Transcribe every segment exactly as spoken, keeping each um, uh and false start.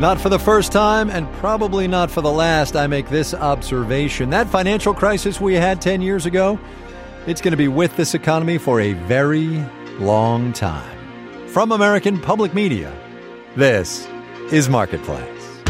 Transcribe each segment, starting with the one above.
Not for the first time, and probably not for the last, I make this observation. That financial crisis we had ten years ago, it's going to be with this economy for a very long time. From American Public Media, this is Marketplace.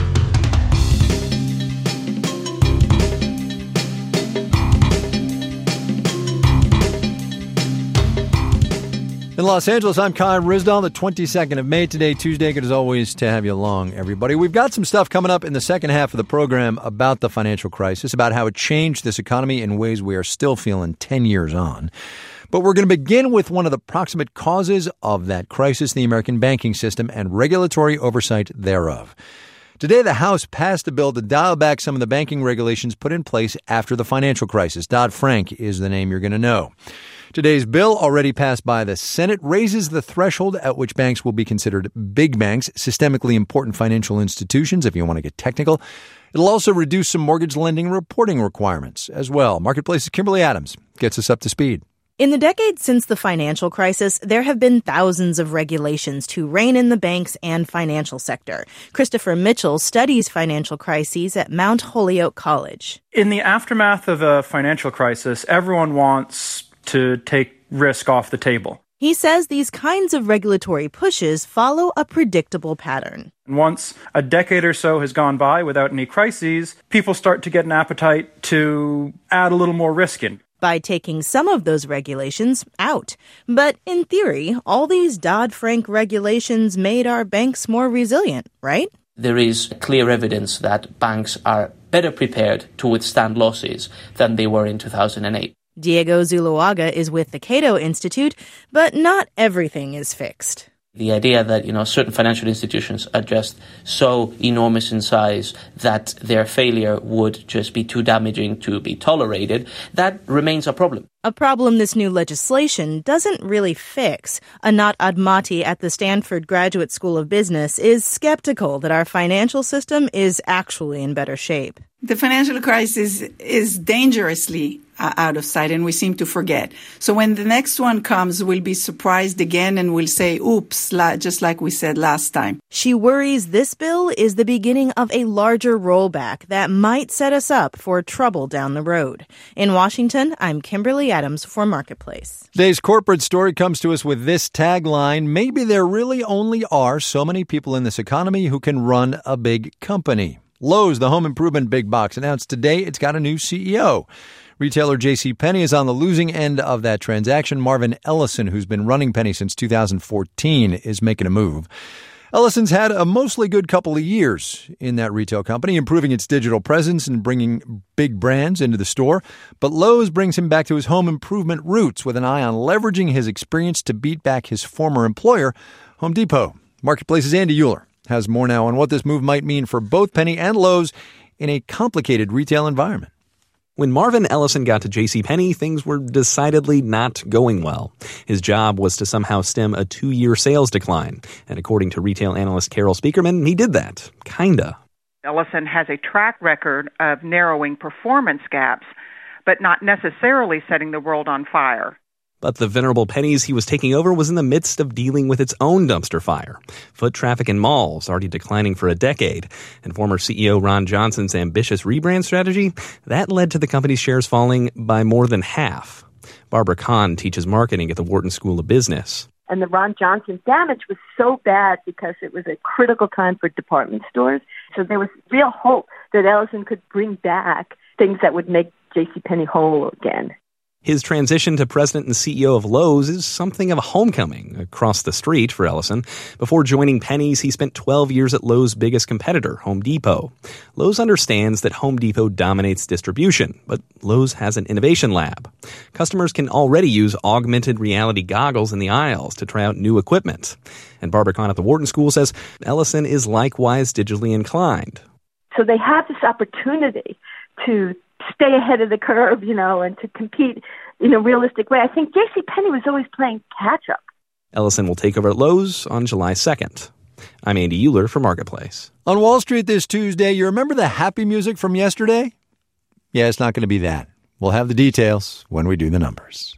In Los Angeles, I'm Kai Ryssdal, the twenty-second of May today, Tuesday. Good as always to have you along, everybody. We've got some stuff coming up in the second half of the program about the financial crisis, about how it changed this economy in ways we are still feeling ten years on. But we're going to begin with one of the proximate causes of that crisis, the American banking system and regulatory oversight thereof. Today, the House passed a bill to dial back some of the banking regulations put in place after the financial crisis. Dodd-Frank is the name you're going to know. Today's bill, already passed by the Senate, raises the threshold at which banks will be considered big banks, systemically important financial institutions, if you want to get technical. It'll also reduce some mortgage lending reporting requirements as well. Marketplace's Kimberly Adams gets us up to speed. In the decades since the financial crisis, there have been thousands of regulations to rein in the banks and financial sector. Christopher Mitchell studies financial crises at Mount Holyoke College. In the aftermath of a financial crisis, everyone wants to take risk off the table. He says these kinds of regulatory pushes follow a predictable pattern. Once a decade or so has gone by without any crises, people start to get an appetite to add a little more risk in. By taking some of those regulations out. But in theory, all these Dodd-Frank regulations made our banks more resilient, right? There is clear evidence that banks are better prepared to withstand losses than they were in two thousand eight. Diego Zuluaga is with the Cato Institute, but not everything is fixed. The idea that, you know, certain financial institutions are just so enormous in size that their failure would just be too damaging to be tolerated, that remains a problem. A problem this new legislation doesn't really fix. Anat Admati at the Stanford Graduate School of Business is skeptical that our financial system is actually in better shape. The financial crisis is dangerously uh, out of sight, and we seem to forget. So when the next one comes, we'll be surprised again, and we'll say, oops, la- just like we said last time. She worries this bill is the beginning of a larger rollback that might set us up for trouble down the road. In Washington, I'm Kimberly Adams for Marketplace. Today's corporate story comes to us with this tagline: maybe there really only are so many people in this economy who can run a big company. Lowe's, the home improvement big box, announced today it's got a new C E O. Retailer JCPenney is on the losing end of that transaction. Marvin Ellison, who's been running Penny since two thousand fourteen, is making a move. Ellison's had a mostly good couple of years in that retail company, improving its digital presence and bringing big brands into the store. But Lowe's brings him back to his home improvement roots with an eye on leveraging his experience to beat back his former employer, Home Depot. Marketplace's Andy Euler has more now on what this move might mean for both Penny and Lowe's in a complicated retail environment. When Marvin Ellison got to JCPenney, things were decidedly not going well. His job was to somehow stem a two-year sales decline. And according to retail analyst Carol Speakerman, he did that. Kinda. Ellison has a track record of narrowing performance gaps, but not necessarily setting the world on fire. But the venerable Penny's he was taking over was in the midst of dealing with its own dumpster fire. Foot traffic in malls already declining for a decade. And former C E O Ron Johnson's ambitious rebrand strategy, that led to the company's shares falling by more than half. Barbara Kahn teaches marketing at the Wharton School of Business. And the Ron Johnson damage was so bad because it was a critical time for department stores. So there was real hope that Ellison could bring back things that would make JCPenney whole again. His transition to president and C E O of Lowe's is something of a homecoming across the street for Ellison. Before joining Penny's, he spent twelve years at Lowe's biggest competitor, Home Depot. Lowe's understands that Home Depot dominates distribution, but Lowe's has an innovation lab. Customers can already use augmented reality goggles in the aisles to try out new equipment. And Barbara Kahn at the Wharton School says Ellison is likewise digitally inclined. So they have this opportunity to stay ahead of the curve, you know, and to compete in a realistic way. I think JCPenney was always playing catch-up. Ellison will take over at Lowe's on July second. I'm Andy Euler for Marketplace. On Wall Street this Tuesday, you remember the happy music from yesterday? Yeah, it's not going to be that. We'll have the details when we do the numbers.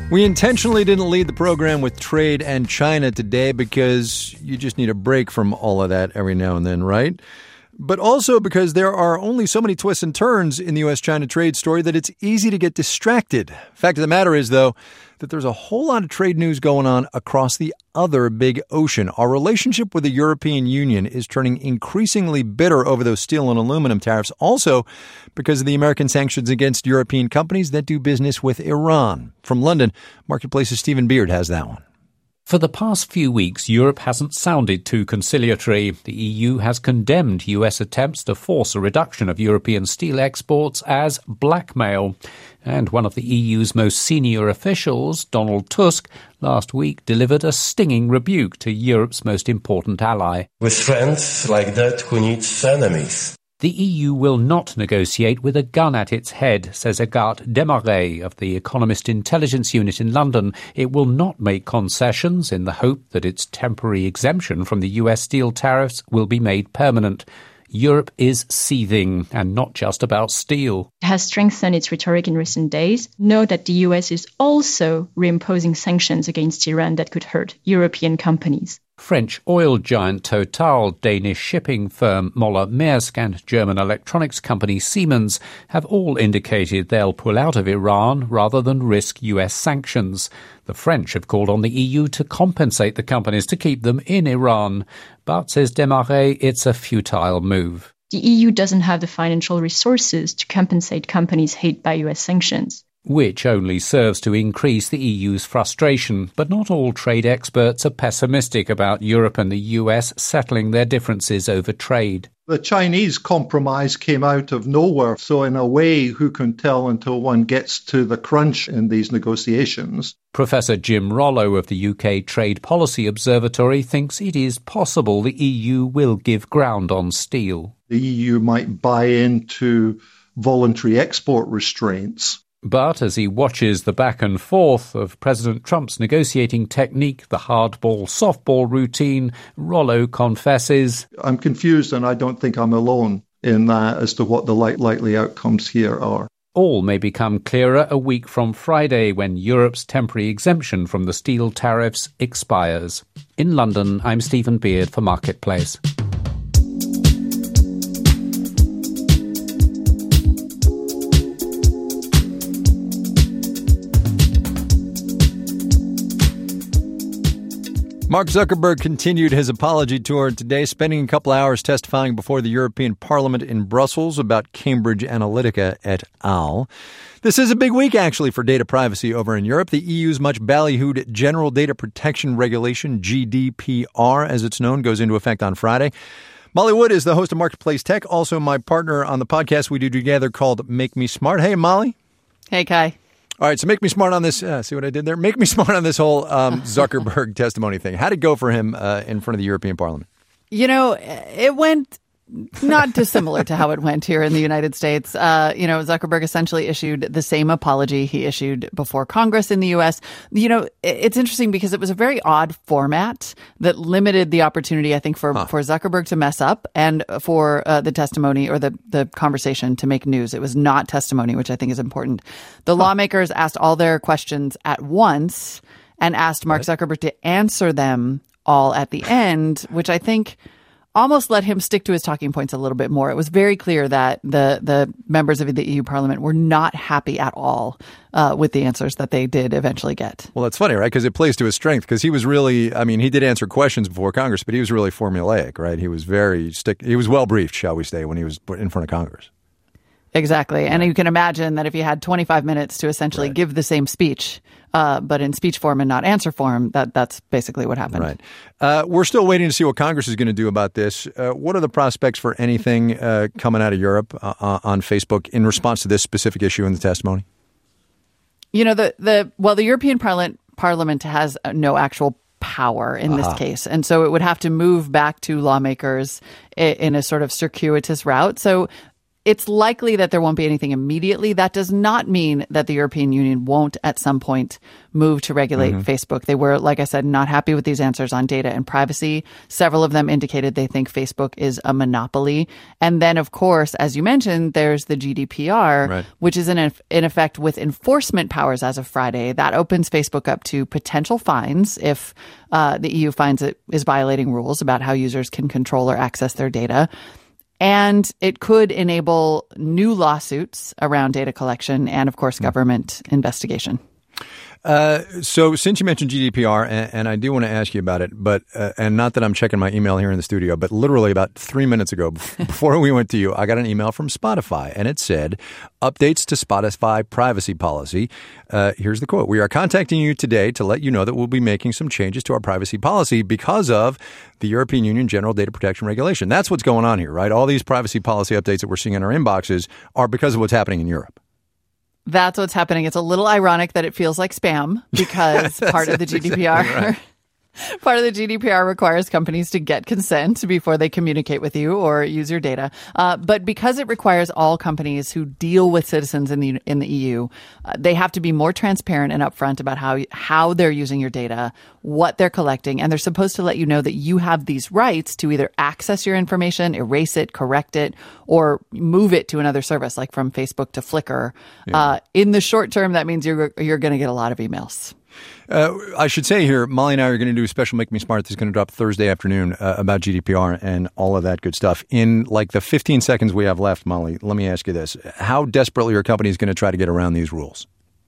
We intentionally didn't lead the program with trade and China today because you just need a break from all of that every now and then, right? But also because there are only so many twists and turns in the U S China trade story that it's easy to get distracted. Fact of the matter is, though, that there's a whole lot of trade news going on across the other big ocean. Our relationship with the European Union is turning increasingly bitter over those steel and aluminum tariffs, also because of the American sanctions against European companies that do business with Iran. From London, Marketplace's Stephen Beard has that one. For the past few weeks, Europe hasn't sounded too conciliatory. The E U has condemned U S attempts to force a reduction of European steel exports as blackmail. And one of the E U's most senior officials, Donald Tusk, last week delivered a stinging rebuke to Europe's most important ally. With friends like that, who needs enemies? The E U will not negotiate with a gun at its head, says Agathe Desmarais of the Economist Intelligence Unit in London. It will not make concessions in the hope that its temporary exemption from the U S steel tariffs will be made permanent. Europe is seething, and not just about steel. It has strengthened its rhetoric in recent days. Note that the U S is also reimposing sanctions against Iran that could hurt European companies. French oil giant Total, Danish shipping firm Moller Maersk and German electronics company Siemens have all indicated they'll pull out of Iran rather than risk U S sanctions. The French have called on the E U to compensate the companies to keep them in Iran. But, says Desmarais, it's a futile move. The E U doesn't have the financial resources to compensate companies hit by U S sanctions. Which only serves to increase the E U's frustration. But not all trade experts are pessimistic about Europe and the U S settling their differences over trade. The Chinese compromise came out of nowhere, so in a way, who can tell until one gets to the crunch in these negotiations? Professor Jim Rollo of the U K Trade Policy Observatory thinks it is possible the E U will give ground on steel. The E U might buy into voluntary export restraints. But as he watches the back and forth of President Trump's negotiating technique, the hardball-softball routine, Rollo confesses, I'm confused and I don't think I'm alone in that as to what the likely outcomes here are. All may become clearer a week from Friday when Europe's temporary exemption from the steel tariffs expires. In London, I'm Stephen Beard for Marketplace. Mark Zuckerberg continued his apology tour today, spending a couple hours testifying before the European Parliament in Brussels about Cambridge Analytica et al. This is a big week, actually, for data privacy over in Europe. The E U's much ballyhooed General Data Protection Regulation, G D P R, as it's known, goes into effect on Friday. Molly Wood is the host of Marketplace Tech, also my partner on the podcast we do together called Make Me Smart. Hey, Molly. Hey, Kai. All right, so make me smart on this. Uh, see what I did there? Make me smart on this whole um, Zuckerberg testimony thing. How'd it go for him uh, in front of the European Parliament? You know, it went not dissimilar to how it went here in the United States. Uh, you know, Zuckerberg essentially issued the same apology he issued before Congress in the U S. You know, it's interesting because it was a very odd format that limited the opportunity, I think, for, huh. for Zuckerberg to mess up and for uh, the testimony or the, the conversation to make news. It was not testimony, which I think is important. The huh. lawmakers asked all their questions at once and asked Mark right. Zuckerberg to answer them all at the end, which I think almost let him stick to his talking points a little bit more. It was very clear that the the members of the E U Parliament were not happy at all uh, with the answers that they did eventually get. Well, that's funny, right? Because it plays to his strength. Because he was really, I mean, he did answer questions before Congress, but he was really formulaic, right? He was very stick. He was well briefed, shall we say, when he was in front of Congress. Exactly. And you can imagine that if you had twenty-five minutes to essentially right. give the same speech, uh, but in speech form and not answer form, that that's basically what happened. Right. Uh, we're still waiting to see what Congress is going to do about this. Uh, what are the prospects for anything uh, coming out of Europe uh, on Facebook in response to this specific issue in the testimony? You know, the, the well, the European Parliament, Parliament has no actual power in this uh-huh. case. And so it would have to move back to lawmakers in, in a sort of circuitous route. So it's likely that there won't be anything immediately. That does not mean that the European Union won't at some point move to regulate mm-hmm. Facebook. They were, like I said, not happy with these answers on data and privacy. Several of them indicated they think Facebook is a monopoly. And then, of course, as you mentioned, there's the G D P R, right. which is in, in effect with enforcement powers as of Friday. That opens Facebook up to potential fines if uh, the E U finds it is violating rules about how users can control or access their data. And it could enable new lawsuits around data collection and, of course, government investigation. Uh, so since you mentioned G D P R, and, and I do want to ask you about it, but uh, and not that I'm checking my email here in the studio, but literally about three minutes ago, before we went to you, I got an email from Spotify, and it said, updates to Spotify privacy policy. Uh, here's the quote. We are contacting you today to let you know that we'll be making some changes to our privacy policy because of the European Union General Data Protection Regulation. That's what's going on here, right? All these privacy policy updates that we're seeing in our inboxes are because of what's happening in Europe. That's what's happening. It's a little ironic that it feels like spam because part of the G D P R right. Part of the G D P R requires companies to get consent before they communicate with you or use your data. Uh, but because it requires all companies who deal with citizens in the in the E U, uh, they have to be more transparent and upfront about how how they're using your data, what they're collecting, and they're supposed to let you know that you have these rights to either access your information, erase it, correct it, or move it to another service, like from Facebook to Flickr. Yeah. Uh, in the short term, that means you're you're going to get a lot of emails. Uh, I should say here, Molly and I are going to do a special Make Me Smart that's going to drop Thursday afternoon uh, about G D P R and all of that good stuff. In like the fifteen seconds we have left, Molly, let me ask you this. How desperately are companies going to try to get around these rules?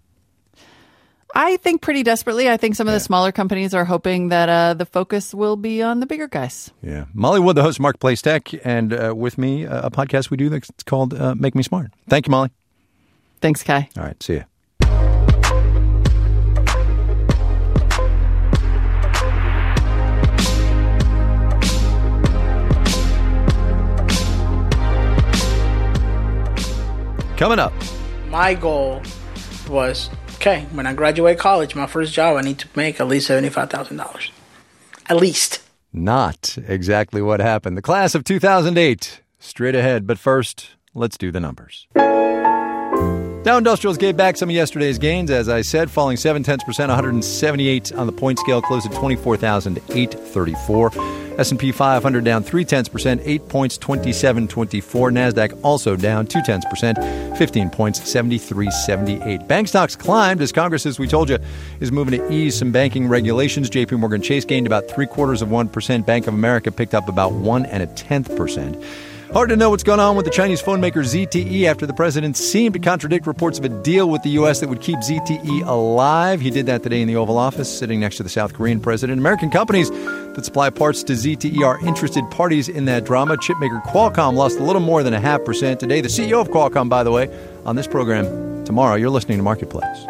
I think pretty desperately. I think some of yeah. the smaller companies are hoping that uh, the focus will be on the bigger guys. Yeah. Molly Wood, the host of Marketplace Tech, and uh, with me, uh, a podcast we do that's called uh, Make Me Smart. Thank you, Molly. Thanks, Kai. All right. See you. Coming up. My goal was, okay, when I graduate college, my first job, I need to make at least seventy-five thousand dollars. At least. Not exactly what happened. The class of two thousand eight, straight ahead. But first, let's do the numbers. Dow Industrials gave back some of yesterday's gains, as I said, falling seven tenths percent, one hundred seventy-eight on the point scale, closed at twenty-four thousand eight hundred thirty-four. S and P five hundred down three tenths percent, eight points, twenty-seven twenty-four. NASDAQ also down two tenths percent, fifteen points, seventy-three seventy-eight. Bank stocks climbed as Congress, as we told you, is moving to ease some banking regulations. J P Morgan Chase gained about three quarters of one percent. Bank of America picked up about one and a tenth percent. Hard to know what's going on with the Chinese phone maker Z T E after the president seemed to contradict reports of a deal with the U S that would keep Z T E alive. He did that today in the Oval Office, sitting next to the South Korean president. American companies that supply parts to Z T E are interested parties in that drama. Chipmaker Qualcomm lost a little more than a half percent today. The C E O of Qualcomm, by the way, on this program tomorrow. You're listening to Marketplace.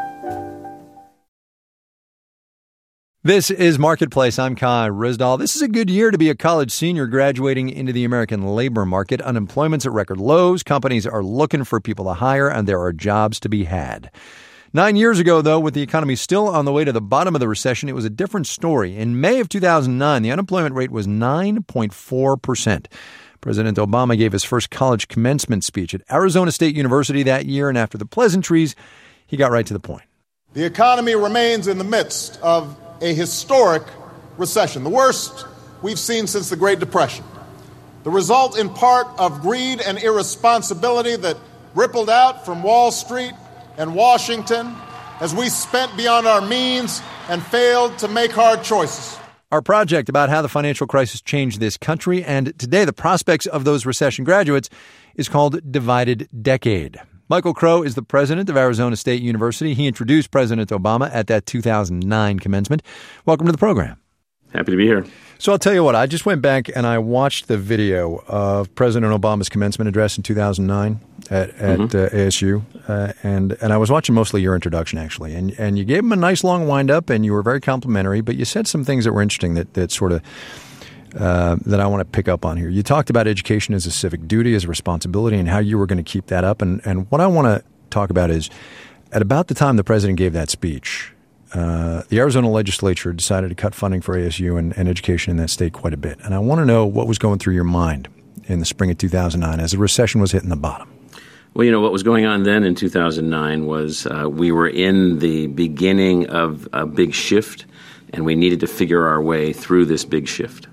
This is Marketplace. I'm Kai Ryssdal. This is a good year to be a college senior graduating into the American labor market. Unemployment's at record lows. Companies are looking for people to hire, and there are jobs to be had. Nine years ago, though, with the economy still on the way to the bottom of the recession, it was a different story. In May of two thousand nine, the unemployment rate was nine point four percent. President Obama gave his first college commencement speech at Arizona State University that year, and after the pleasantries, he got right to the point. The economy remains in the midst of a historic recession, the worst we've seen since the Great Depression. The result in part of greed and irresponsibility that rippled out from Wall Street and Washington as we spent beyond our means and failed to make hard choices. Our project about how the financial crisis changed this country, and today the prospects of those recession graduates, is called Divided Decade. Michael Crow is the president of Arizona State University. He introduced President Obama at that two thousand nine commencement. Welcome to the program. Happy to be here. So I'll tell you what, I just went back and I watched the video of President Obama's commencement address in two thousand nine at, at mm-hmm. uh, A S U. Uh, and, and I was watching mostly your introduction, actually. And, and you gave him a nice long wind-up and you were very complimentary, but you said some things that were interesting that, that sort of Uh, that I want to pick up on here. You talked about education as a civic duty, as a responsibility, and how you were going to keep that up. And, and what I want to talk about is, at about the time the president gave that speech, uh, the Arizona legislature decided to cut funding for A S U and, and education in that state quite a bit. And I want to know what was going through your mind in the spring of two thousand nine as the recession was hitting the bottom? Well, you know, what was going on then in two thousand nine was uh, we were in the beginning of a big shift, and we needed to figure our way through this big shift.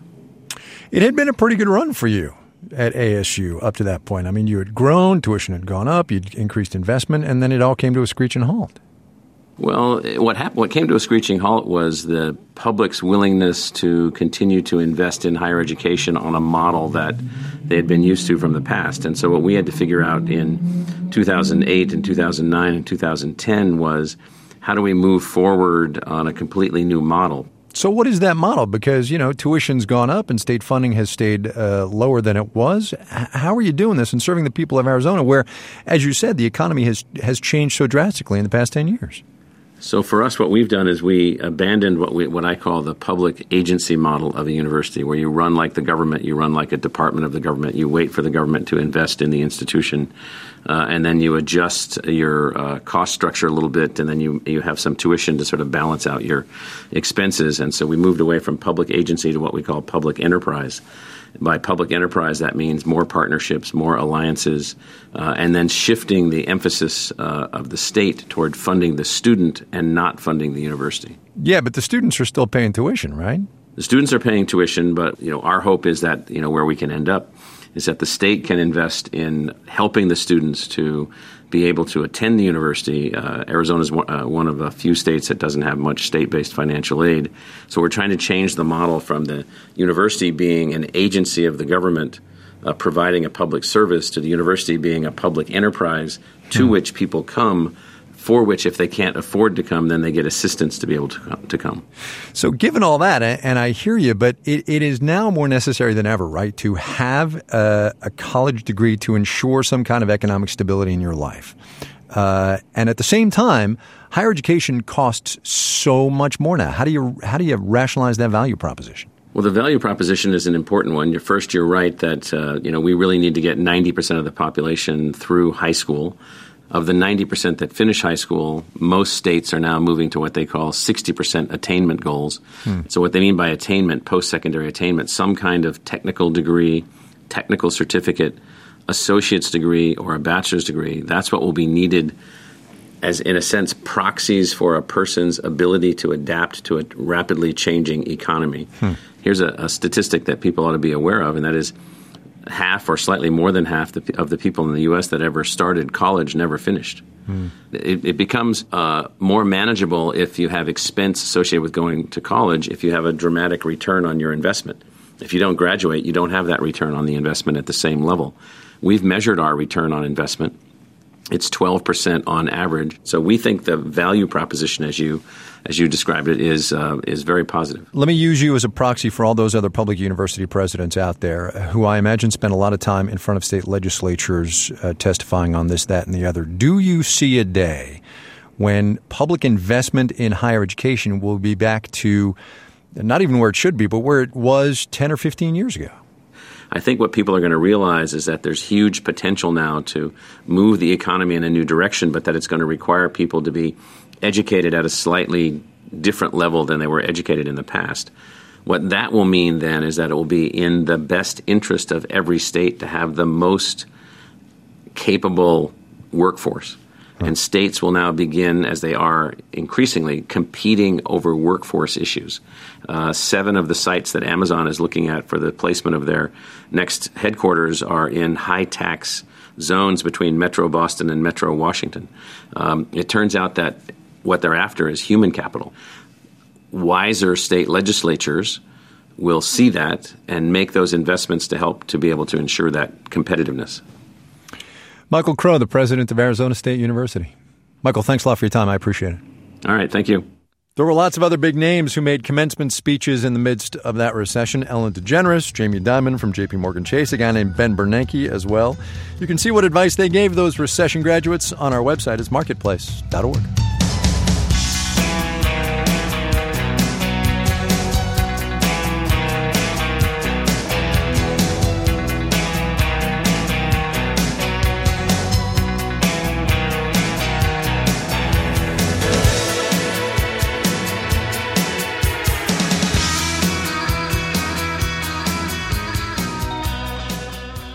It had been a pretty good run for you at A S U up to that point. I mean, you had grown, tuition had gone up, you'd increased investment, and then it all came to a screeching halt. Well, what happened, what came to a screeching halt was the public's willingness to continue to invest in higher education on a model that they had been used to from the past. And so what we had to figure out in two thousand eight and two thousand nine and two thousand ten was, how do we move forward on a completely new model? So what is that model? Because, you know, tuition's gone up and state funding has stayed uh, lower than it was. H- how are you doing this and serving the people of Arizona where, as you said, the economy has has changed so drastically in the past ten years? So for us, what we've done is we abandoned what we what I call the public agency model of a university, where you run like the government, you run like a department of the government, you wait for the government to invest in the institution, uh, and then you adjust your uh, cost structure a little bit, and then you you have some tuition to sort of balance out your expenses. And so we moved away from public agency to what we call public enterprise. By public enterprise, that means more partnerships, more alliances, uh, and then shifting the emphasis uh, of the state toward funding the student and not funding the university. Yeah, but the students are still paying tuition, right? The students are paying tuition, but you know, our hope is that, you know, where we can end up is that the state can invest in helping the students to be able to attend the university. Uh, Arizona is one, uh, one of a few states that doesn't have much state-based financial aid. So we're trying to change the model from the university being an agency of the government uh, providing a public service to the university being a public enterprise to mm-hmm. which people come, for which if they can't afford to come, then they get assistance to be able to come. To come. So given all that, and I hear you, but it, it is now more necessary than ever, right, to have a, a college degree to ensure some kind of economic stability in your life. Uh, and at the same time, higher education costs so much more now. How do you how do you rationalize that value proposition? Well, the value proposition is an important one. First, you're right that uh, you know we really need to get ninety percent of the population through high school. Of the ninety percent that finish high school, most states are now moving to what they call sixty percent attainment goals. Hmm. So what they mean by attainment, post-secondary attainment, some kind of technical degree, technical certificate, associate's degree, or a bachelor's degree. That's what will be needed as, in a sense, proxies for a person's ability to adapt to a rapidly changing economy. Hmm. Here's a, a statistic that people ought to be aware of, and that is half or slightly more than half the, of the people in the U S that ever started college never finished. Mm. It, it becomes uh, more manageable if you have expense associated with going to college, if you have a dramatic return on your investment. If you don't graduate, you don't have that return on the investment at the same level. We've measured our return on investment. It's twelve percent on average. So we think the value proposition, as you as you described it, is uh, is very positive. Let me use you as a proxy for all those other public university presidents out there who I imagine spend a lot of time in front of state legislatures uh, testifying on this, that, and the other. Do you see a day when public investment in higher education will be back to not even where it should be, but where it was ten or fifteen years ago? I think what people are going to realize is that there's huge potential now to move the economy in a new direction, but that it's going to require people to be educated at a slightly different level than they were educated in the past. What that will mean then is that it will be in the best interest of every state to have the most capable workforce. And states will now begin, as they are increasingly, competing over workforce issues. Uh, seven of the sites that Amazon is looking at for the placement of their next headquarters are in high-tax zones between Metro Boston and Metro Washington. Um, it turns out that what they're after is human capital. Wiser state legislatures will see that and make those investments to help to be able to ensure that competitiveness. Michael Crow, the president of Arizona State University. Michael, thanks a lot for your time. I appreciate it. All right. Thank you. There were lots of other big names who made commencement speeches in the midst of that recession. Ellen DeGeneres, Jamie Dimon from J P Morgan Chase, a guy named Ben Bernanke as well. You can see what advice they gave those recession graduates on our website. It's marketplace dot org.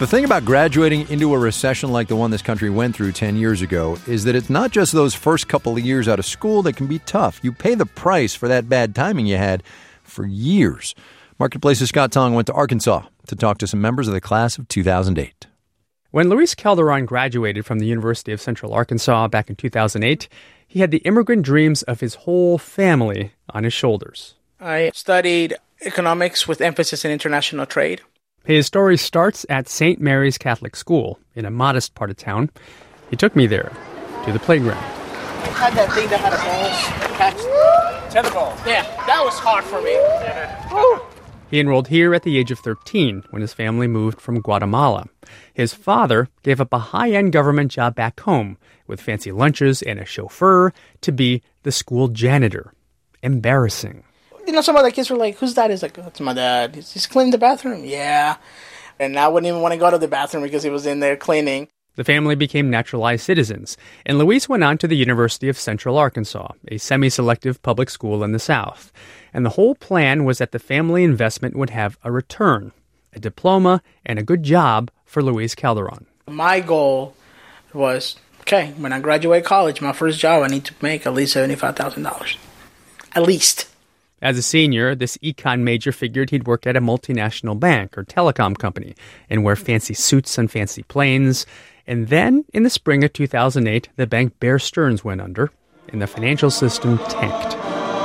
The thing about graduating into a recession like the one this country went through ten years ago is that it's not just those first couple of years out of school that can be tough. You pay the price for that bad timing you had for years. Marketplace's Scott Tong went to Arkansas to talk to some members of the class of two thousand eight. When Luis Calderon graduated from the University of Central Arkansas back in two thousand eight, he had the immigrant dreams of his whole family on his shoulders. I studied economics with emphasis in international trade. His story starts at Saint Mary's Catholic School in a modest part of town. He took me there, to the playground. I had that thing that had a ball attached to the ball. Yeah, that was hard for me. He enrolled here at the age of thirteen when his family moved from Guatemala. His father gave up a high-end government job back home with fancy lunches and a chauffeur to be the school janitor. Embarrassing. You know, some of the kids were like, whose dad? Is like, that's my dad. He's, he's cleaning the bathroom? Yeah. And I wouldn't even want to go to the bathroom because he was in there cleaning. The family became naturalized citizens, and Luis went on to the University of Central Arkansas, a semi-selective public school in the South. And the whole plan was that the family investment would have a return, a diploma, and a good job for Luis Calderon. My goal was, okay, when I graduate college, my first job, I need to make at least seventy-five thousand dollars. At least. As a senior, this econ major figured he'd work at a multinational bank or telecom company and wear fancy suits on fancy planes. And then, in the spring of two thousand eight, the bank Bear Stearns went under, and the financial system tanked.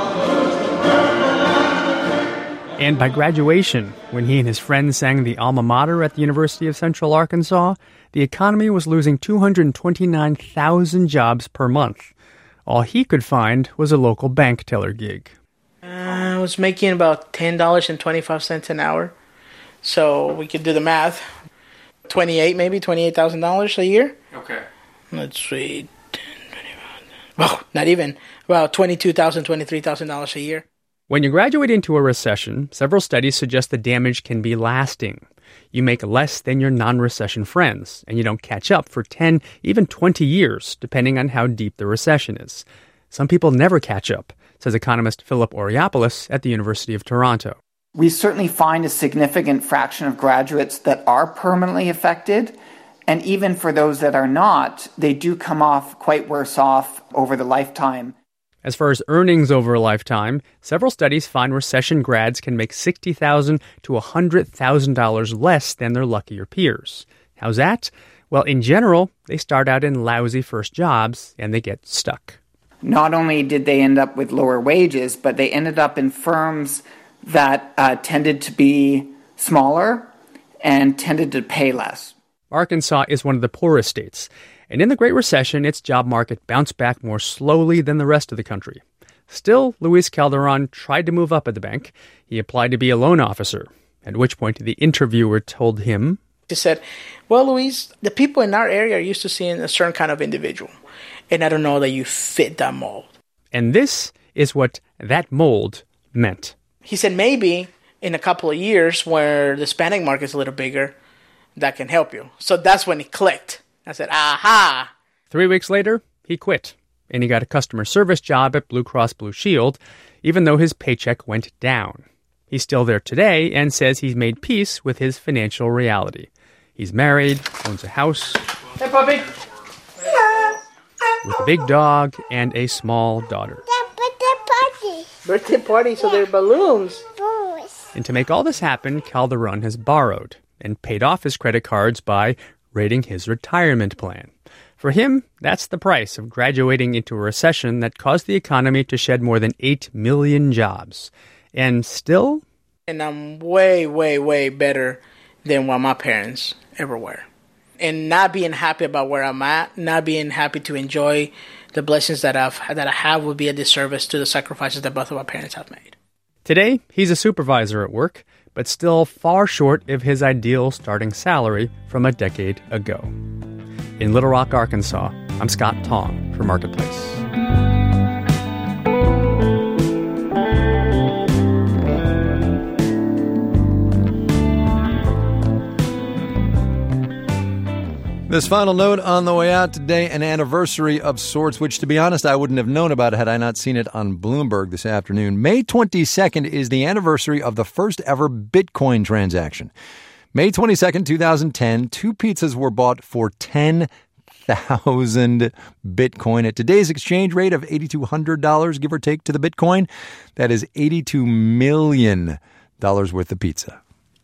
And by graduation, when he and his friends sang the alma mater at the University of Central Arkansas, the economy was losing two hundred twenty-nine thousand jobs per month. All he could find was a local bank teller gig. Uh, I was making about ten dollars and twenty-five cents an hour. So we could do the math. twenty-eight, maybe twenty-eight thousand dollars a year. Okay. Let's see. Well, not even. About twenty-two thousand dollars, twenty-three thousand dollars a year. When you graduate into a recession, several studies suggest the damage can be lasting. You make less than your non-recession friends, and you don't catch up for ten, even twenty years, depending on how deep the recession is. Some people never catch up, says economist Philip Oreopoulos at the University of Toronto. We certainly find a significant fraction of graduates that are permanently affected, and even for those that are not, they do come off quite worse off over the lifetime. As far as earnings over a lifetime, several studies find recession grads can make sixty thousand dollars to one hundred thousand dollars less than their luckier peers. How's that? Well, in general, they start out in lousy first jobs and they get stuck. Not only did they end up with lower wages, but they ended up in firms that uh, tended to be smaller and tended to pay less. Arkansas is one of the poorest states, and in the Great Recession, its job market bounced back more slowly than the rest of the country. Still, Luis Calderon tried to move up at the bank. He applied to be a loan officer, at which point the interviewer told him, He said, well, Luis, the people in our area are used to seeing a certain kind of individual, and I don't know that you fit that mold. And this is what that mold meant. He said, maybe in a couple of years where the Hispanic market's a little bigger, that can help you. So that's when it clicked. I said, aha! Three weeks later, he quit, and he got a customer service job at Blue Cross Blue Shield, even though his paycheck went down. He's still there today and says he's made peace with his financial reality. He's married, owns a house. Hey, puppy! With a big dog and a small daughter. Birthday party, so they're balloons. And to make all this happen, Calderon has borrowed and paid off his credit cards by raiding his retirement plan. For him, that's the price of graduating into a recession that caused the economy to shed more than eight million jobs. And still... And I'm way, way, way better than what my parents ever were. And not being happy about where I'm at, not being happy to enjoy the blessings that I've that I have would be a disservice to the sacrifices that both of our parents have made. Today, he's a supervisor at work, but still far short of his ideal starting salary from a decade ago. In Little Rock, Arkansas, I'm Scott Tong for Marketplace. This final note on the way out today, an anniversary of sorts, which, to be honest, I wouldn't have known about had I not seen it on Bloomberg this afternoon. May twenty-second is the anniversary of the first ever Bitcoin transaction. May twenty-second, twenty ten, two pizzas were bought for ten thousand Bitcoin. At today's exchange rate of eight thousand two hundred dollars, give or take, to the Bitcoin, that is eighty-two million dollars worth of pizza.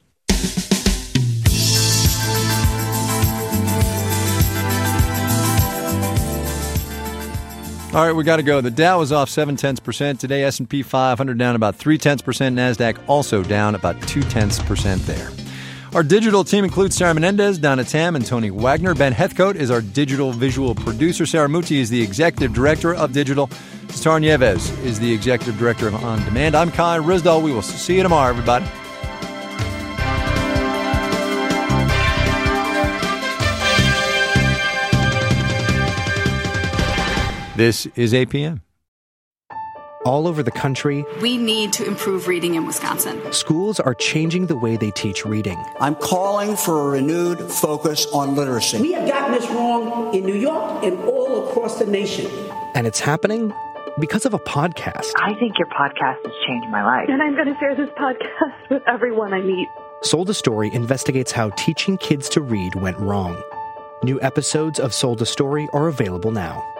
All right, we got to go. The Dow is off seven tenths percent today. S and P five hundred down about three tenths percent. NASDAQ also down about two tenths percent there. Our digital team includes Sarah Menendez, Donna Tam, and Tony Wagner. Ben Heathcote is our digital visual producer. Sarah Muti is the executive director of digital. Star Nieves is the executive director of On Demand. I'm Kai Risdall. We will see you tomorrow, everybody. This is A P M. All over the country, we need to improve reading in Wisconsin. Schools are changing the way they teach reading. I'm calling for a renewed focus on literacy. We have gotten this wrong in New York and all across the nation. And it's happening because of a podcast. I think your podcast has changed my life. And I'm going to share this podcast with everyone I meet. Sold a Story investigates how teaching kids to read went wrong. New episodes of Sold a Story are available now.